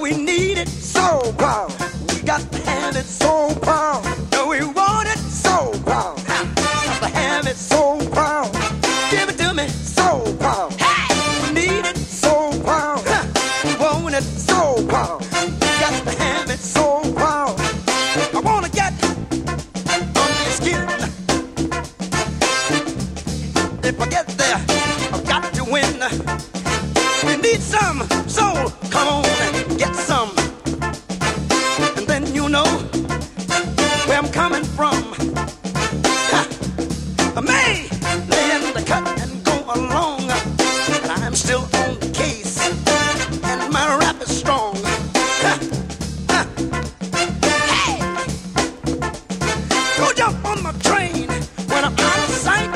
we need it so bad. We got to have it so bad. No, we want it so bad. Got to have it so bad. Give it to me so bad. Hey, we need it so bad. We want it so bad. Got to have it so bad. I wanna get on your skin. If I get there, I've got to win. We need some soul. Come on and get some. And then you know where I'm coming from. I may lay in the cut and go along, and I'm still on the case, and my rap is strong. Hey, go jump on my train when I'm out of sight.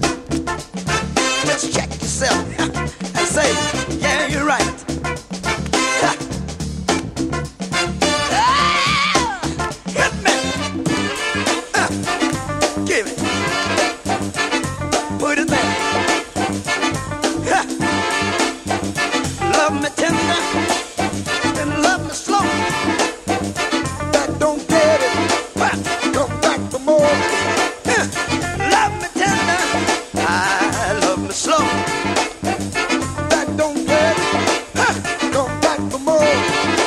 Just check yourself and say, yeah, you're right. Hit me. Give it. Put it there. Love me tender and love me slow. That don't get it. Come back for more. Love me tender. I love me slow. That don't get it. Come back for more.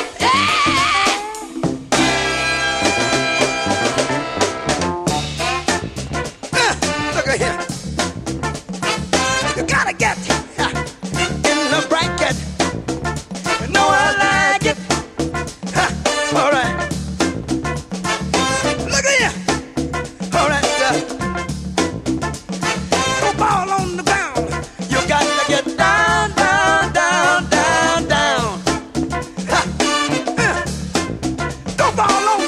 Look at here. You gotta get in the bracket. You know I like it. All right. Look at here. All right. Go ball on the ground. You got to get down, down, down, down, down. Go ball on